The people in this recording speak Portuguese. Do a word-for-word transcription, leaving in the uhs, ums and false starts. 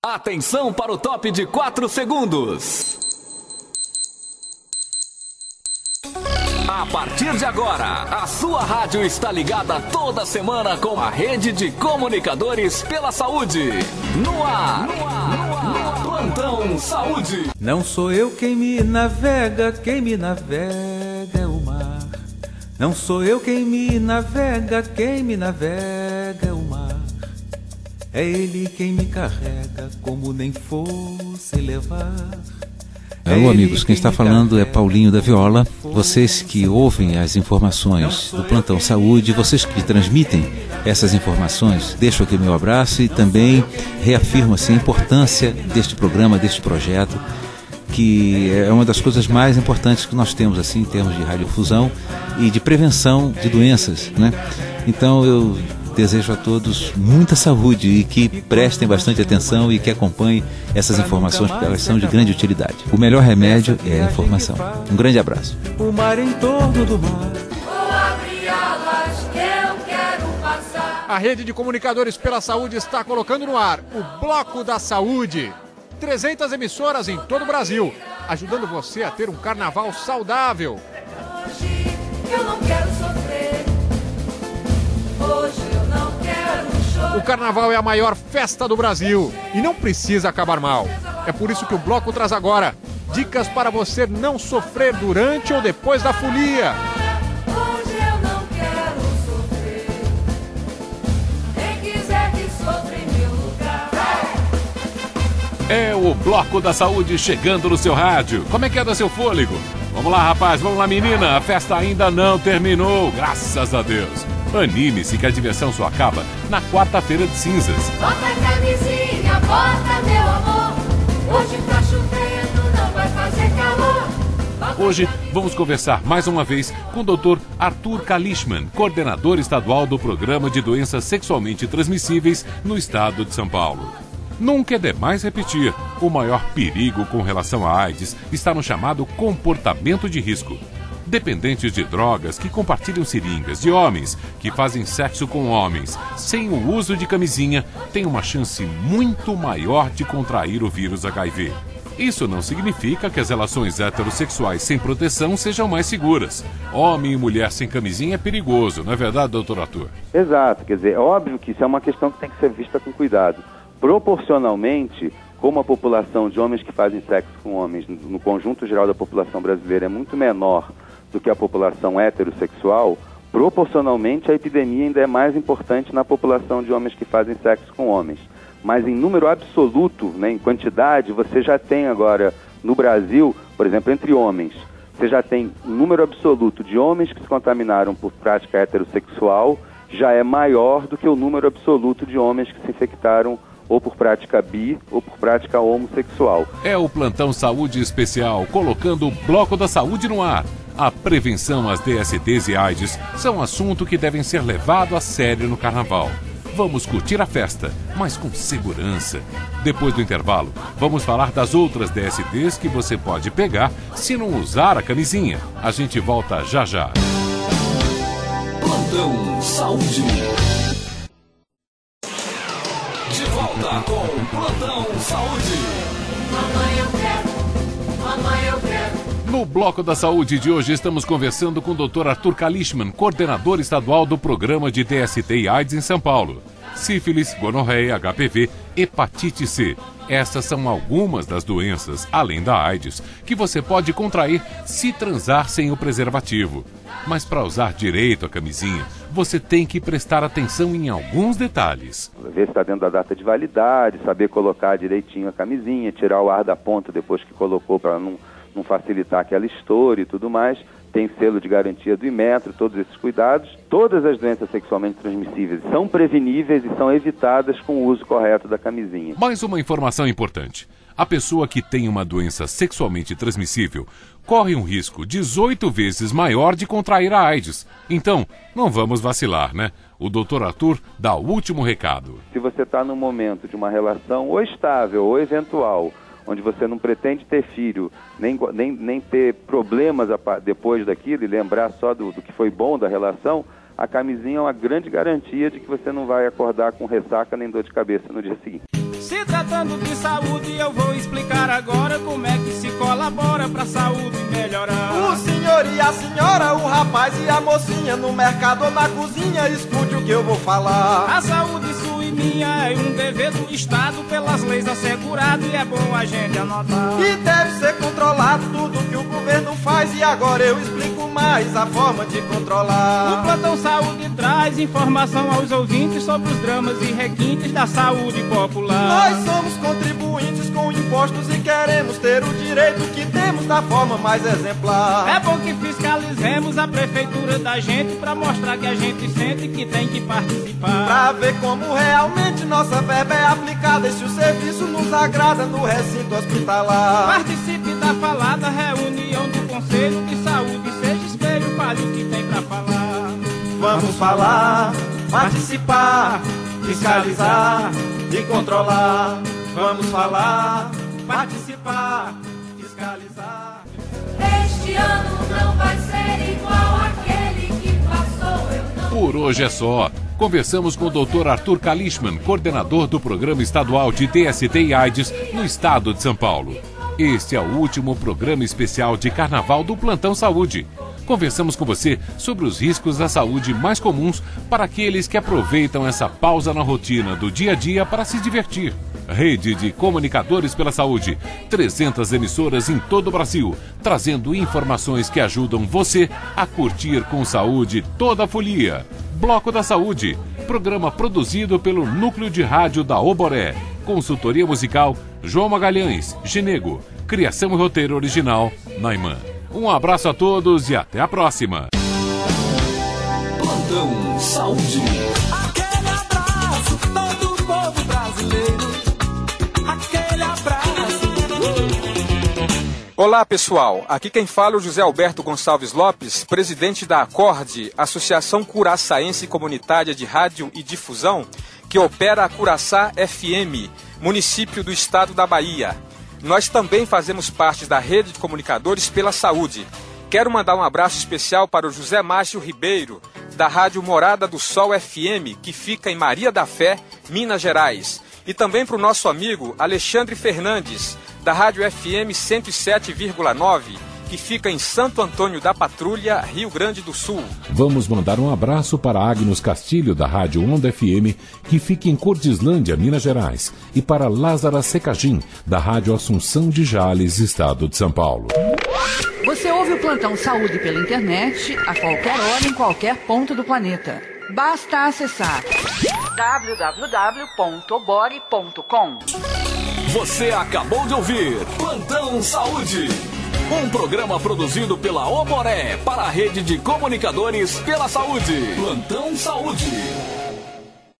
Atenção para o top de quatro segundos. A partir de agora, a sua rádio está ligada toda semana com a rede de comunicadores pela saúde. No ar, no ar, no ar, Plantão Saúde. Não sou eu quem me navega, quem me navega é o mar. Não sou eu quem me navega, quem me navega é o mar. É ele quem me carrega, como nem fosse levar. Alô, amigos, quem está falando é Paulinho da Viola. Vocês que ouvem as informações do Plantão Saúde, vocês que transmitem essas informações, deixo aqui meu abraço e também reafirmo assim, a importância deste programa, deste projeto, que é uma das coisas mais importantes que nós temos assim, em termos de radiodifusão e de prevenção de doenças, né? Então eu desejo a todos muita saúde e que prestem bastante atenção e que acompanhem essas informações, porque elas são de grande utilidade. O melhor remédio é a informação. Um grande abraço. O mar em torno do mar. A rede de comunicadores pela saúde está colocando no ar o Bloco da Saúde. trezentas emissoras em todo o Brasil, ajudando você a ter um carnaval saudável. Hoje eu não quero sofrer. Hoje eu não quero chorar. O carnaval é a maior festa do Brasil e não precisa acabar mal. É por isso que o Bloco traz agora dicas para você não sofrer durante ou depois da folia. Hoje eu não quero sofrer. Quem quiser que sofra em meu lugar. É o Bloco da Saúde chegando no seu rádio. Como é que anda seu fôlego? Vamos lá, rapaz, vamos lá, menina. A festa ainda não terminou, graças a Deus. Anime-se que a diversão só acaba na quarta-feira de cinzas. Bota a camisinha, bota meu amor. Hoje tá chovendo, não vai fazer calor. Bota Hoje vamos conversar mais uma vez com o doutor Arthur Kalishman, coordenador estadual do Programa de Doenças Sexualmente Transmissíveis no estado de São Paulo. Nunca é demais repetir, o maior perigo com relação à AIDS está no chamado comportamento de risco. Dependentes de drogas que compartilham seringas e homens que fazem sexo com homens sem o uso de camisinha têm uma chance muito maior de contrair o vírus H I V. Isso não significa que as relações heterossexuais sem proteção sejam mais seguras. Homem e mulher sem camisinha é perigoso, não é verdade, doutor Arthur? Exato, quer dizer, é óbvio que isso é uma questão que tem que ser vista com cuidado. Proporcionalmente, como a população de homens que fazem sexo com homens no conjunto geral da população brasileira é muito menor do que a população heterossexual, proporcionalmente a epidemia ainda é mais importante na população de homens que fazem sexo com homens. Mas em número absoluto, né, em quantidade, você já tem agora no Brasil, por exemplo, entre homens, você já tem um número absoluto de homens que se contaminaram por prática heterossexual, já é maior do que o número absoluto de homens que se infectaram ou por prática bi ou por prática homossexual. É o Plantão Saúde Especial, colocando o Bloco da Saúde no ar. A prevenção às D S Ts e AIDS são um assunto que devem ser levado a sério no carnaval. Vamos curtir a festa, mas com segurança. Depois do intervalo, vamos falar das outras D S Ts que você pode pegar se não usar a camisinha. A gente volta já já. Plantão Saúde. De volta com o Plantão Saúde. Mamãe eu quero, mamãe eu quero. No Bloco da Saúde de hoje estamos conversando com o doutor Arthur Kalishman, coordenador estadual do Programa de D S T e AIDS em São Paulo. Sífilis, gonorreia, H P V, hepatite C. Essas são algumas das doenças, além da AIDS, que você pode contrair se transar sem o preservativo. Mas para usar direito a camisinha, você tem que prestar atenção em alguns detalhes. Ver se está dentro da data de validade, saber colocar direitinho a camisinha, tirar o ar da ponta depois que colocou para não, não facilitar que ela estoure e tudo mais. Tem selo de garantia do Inmetro, todos esses cuidados. Todas as doenças sexualmente transmissíveis são preveníveis e são evitadas com o uso correto da camisinha. Mais uma informação importante. A pessoa que tem uma doença sexualmente transmissível corre um risco dezoito vezes maior de contrair a AIDS. Então, não vamos vacilar, né? O doutor Arthur dá o último recado. Se você está num momento de uma relação ou estável ou eventual, onde você não pretende ter filho, nem, nem, nem ter problemas depois daquilo e lembrar só do, do que foi bom da relação, a camisinha é uma grande garantia de que você não vai acordar com ressaca nem dor de cabeça no dia seguinte. Se tratando de saúde, eu vou explicar agora como é que se colabora pra saúde melhorar. O senhor e a senhora, o rapaz e a mocinha, no mercado ou na cozinha, escute o que eu vou falar. A saúde sua e minha é um dever do Estado, pelas leis assegurado, e é bom a gente anotar. E deve ser controlado tudo que o governo faz, e agora eu explico mais a forma de controlar. O Plantão Saúde traz informação aos ouvintes sobre os dramas e requintes da saúde popular. Nós somos contribuintes com impostos e queremos ter o direito que temos da forma mais exemplar. É bom que fiscalizemos a prefeitura da gente, pra mostrar que a gente sente que tem que participar. Pra ver como realmente nossa verba é aplicada e se o serviço nos agrada no recinto hospitalar. Participe da falada reunião do Conselho de Saúde, seja espelho, fale o que tem pra falar. Vamos falar, participar, fiscalizar e controlar. Vamos falar, participar, fiscalizar. Este ano não vai ser igual àquele que passou, eu não... Por hoje é só. Conversamos com o doutor Arthur Kalishman, coordenador do Programa Estadual de T S T e AIDS no estado de São Paulo. Este é o último programa especial de Carnaval do Plantão Saúde. Conversamos com você sobre os riscos da saúde mais comuns para aqueles que aproveitam essa pausa na rotina do dia a dia para se divertir. Rede de Comunicadores pela Saúde, trezentas emissoras em todo o Brasil, trazendo informações que ajudam você a curtir com saúde toda a folia. Bloco da Saúde, programa produzido pelo Núcleo de Rádio da Oboré. Consultoria musical, João Magalhães, Genego. Criação e roteiro original, Naiman. Um abraço a todos e até a próxima. Plantão Saúde. Aquele abraço, todo o povo brasileiro. Aquele abraço. Olá pessoal, aqui quem fala é o José Alberto Gonçalves Lopes, presidente da Acorde, Associação Curaçaense Comunitária de Rádio e Difusão, que opera a Curaçá F M, município do estado da Bahia. Nós também fazemos parte da Rede de Comunicadores pela Saúde. Quero mandar um abraço especial para o José Márcio Ribeiro, da Rádio Morada do Sol F M, que fica em Maria da Fé, Minas Gerais. E também para o nosso amigo Alexandre Fernandes, da Rádio F M cento e sete vírgula nove, que fica em Santo Antônio da Patrulha, Rio Grande do Sul. Vamos mandar um abraço para Agnes Castilho, da Rádio Onda F M, que fica em Cordislândia, Minas Gerais, e para Lázara Secagim, da Rádio Assunção de Jales, estado de São Paulo. Você ouve o Plantão Saúde pela internet, a qualquer hora, em qualquer ponto do planeta. Basta acessar w w w ponto obore ponto com. Você acabou de ouvir Plantão Saúde. Um programa produzido pela Oboré para a Rede de Comunicadores pela Saúde. Plantão Saúde.